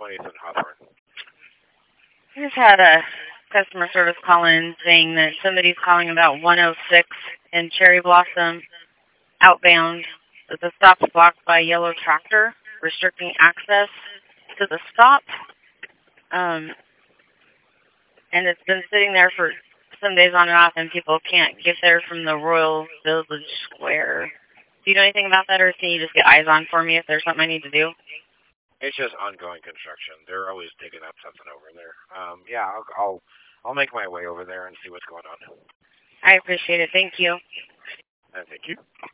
20th and Hawthorne. I just had a customer service call in saying that somebody's calling about 106 in Cherry Blossom outbound, that the stop's blocked by a yellow tractor, restricting access to the stop. And it's been sitting there for some days on and off, and people can't get there from the Royal Village Square. Do you know anything about that, or can you just get eyes on for me if there's something I need to do? It's just ongoing construction. They're always digging up something over there. Yeah, I'll make my way over there and see what's going on. I appreciate it. Thank you. Thank you.